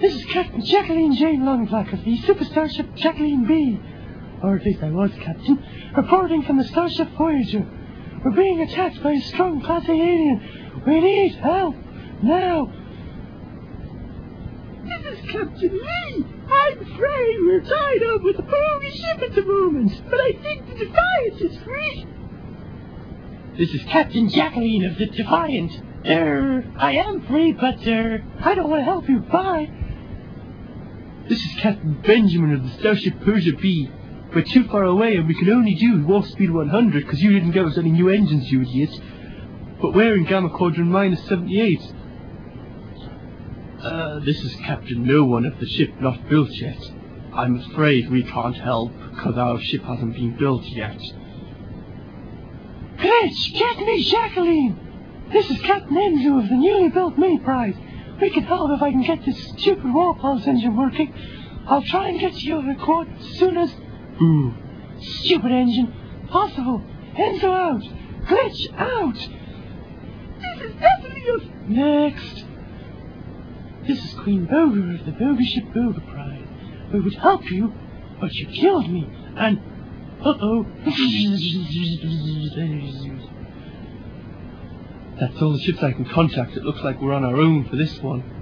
This is Captain Jacqueline Jane Longclack of the Super Starship Jacqueline B. Or at least I was Captain, reporting from the Starship Voyager. We're being attacked by a strong Class A alien. We need help, now. This is Captain Lee. I'm afraid we're tied up with a bogey ship at the moment, but I think the Defiant is free. This is Captain Jacqueline of the Defiant. I am free, but, I don't want to help you. Bye. This is Captain Benjamin of the Starship Persia B. We're too far away and we can only do warp speed 100 because you didn't give us any new engines, you idiot. But we're in Gamma Quadrant minus 78. This is Captain No One of the ship not built yet. I'm afraid we can't help because our ship hasn't been built yet. Glitch, get me Jacqueline! This is Captain Enzo of the newly built Mini Prize. We can help if I can get this stupid warp pulse engine working. I'll try and get you a quote as soon as... Ooh. Stupid engine. Possible. Enzo out. Glitch out. This is definitely us. Next. This is Queen Boga of the Boga Ship Boga Prize. We would help you, but you killed me. And... Uh-oh. That's all the ships I can contact. It looks like we're on our own for this one.